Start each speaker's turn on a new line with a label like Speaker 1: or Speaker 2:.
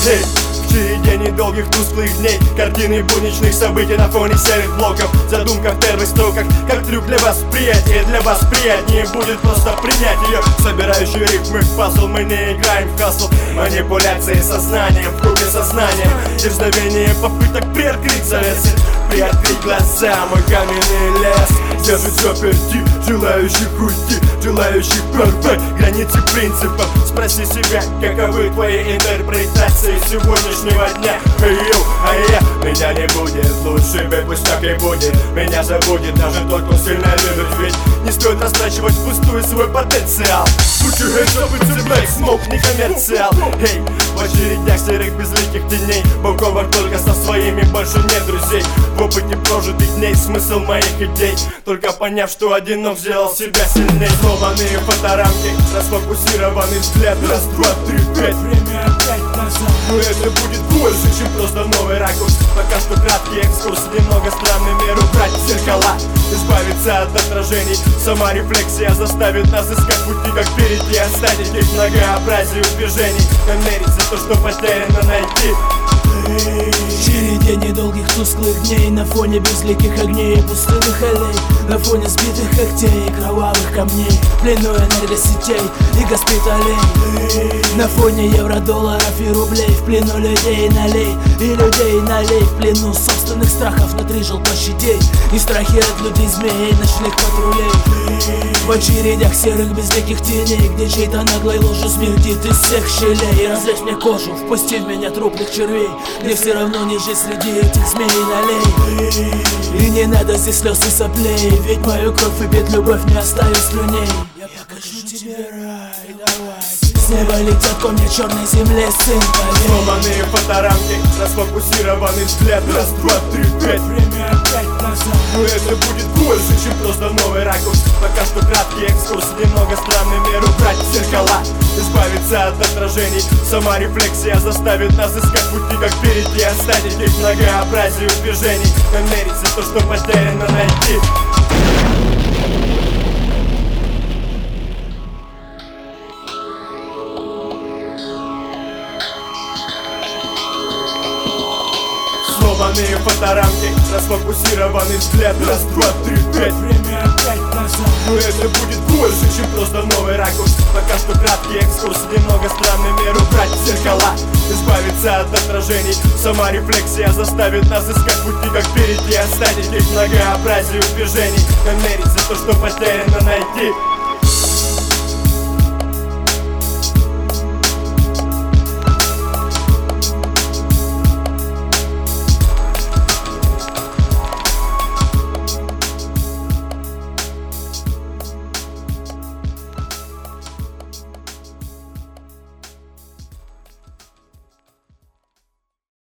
Speaker 1: Эй, в череде недолгих тусклых дней, картины будничных событий на фоне серых блоков, задумка в первых строках, как трюк для восприятия. Для вас приятнее будет просто принять ее, собирающую рифмы в пазл. Мы не играем в хасл, манипуляции сознанием, в круге сознания, дерзновение попыток приоткрыть завесы, приоткрыть глаза. Мой каменный лес держит заперти желающих уйти, желающих порвать границы принципов. Спроси себя, каковы твои интерпретации сегодняшнего дня. Йоу, а я, меня не будет лучше, ведь пусть так и будет. Меня забудет даже тот, кто сильно любит. Ведь не стоит растрачивать впустую свой потенциал. Put your hands up, it's a black smoke, не коммерциал. Эй, в очередях серых безликих теней, бомковых только со своими, больше нет друзей. В опыте прожитых дней смысл моих идей, только поняв, что одинок сделал себя сильней. Сломанные фоторамки, расфокусированный взгляд. Раз, два, три, пять, время опять назад. Но это будет больше, чем просто новый ракурс. Пока что краткий экскурс, немного странный мир. Убрать зеркала, избавиться от отражений. Сама рефлексия заставит нас искать пути, как перейти, оставить их многообразие движений. Намерить за то, что потеряно, найти.
Speaker 2: В череде недолгих тусклых дней, на фоне безликих огней и пустынных аллей, на фоне сбитых когтей и кровавых камней, в плену энергосетей и госпиталей, на фоне евро-долларов и рублей, в плену людей налей и людей налей, в плену собственных страхов внутри жилплощадей и страхи от людей змей, ночных патрулей. В очередях серых безликих теней, где чей-то наглой ложью смердит из всех щелей. Разрежь мне кожу, впусти в меня трупных червей, где все равно не жить среди этих змей налей. И не надо здесь слез и соплей, ведь мою кровь и бед любовь не оставит слюней. Я покажу тебе рай, давай. С неба летят ко мне черной земле, сын полей.
Speaker 1: Сломанные фоторамки, расфокусированный взгляд. Раз, два, три, пять, время опять назад. Но это будет больше, чем просто новый ракурс. Пока что краткий экскурс, немного странный мир. Убрать зеркала, избавиться от отражений. Сама рефлексия заставит нас искать пути, как перейти, оставить их многообразие движений. Намерить за то, что потеряно, найти. Сломанные фоторамки, расфокусированный взгляд. Раз, два, три, пять, время опять назад. Но это будет больше, чем просто новый ракурс. Пока что краткий экскурс, немного странный мир. Убрать зеркала, избавиться от отражений. Сама рефлексия заставит нас искать пути, как перейти, оставить их многообразие движений. Намерить за то, что потеряно, найти.